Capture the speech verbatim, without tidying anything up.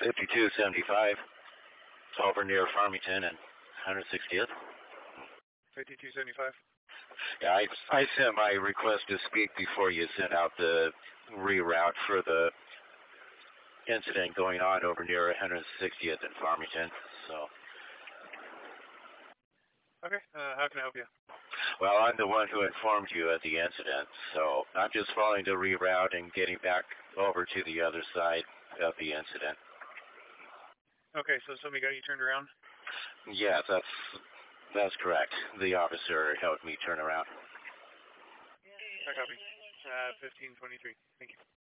fifty-two seventy-five. It's over near Farmington and one hundred sixtieth. fifty-two seventy-five. Yeah, I, I sent my request to speak before you sent out the reroute for the incident going on over near one hundred sixtieth and Farmington. So. Okay, uh, how can I help you? Well, I'm the one who informed you of the incident, so I'm just following the reroute and getting back over to the other side of the incident. Okay, so somebody got you turned around? Yes, that's that's correct. The officer helped me turn around. I copy. Uh, fifteen twenty-three. Thank you.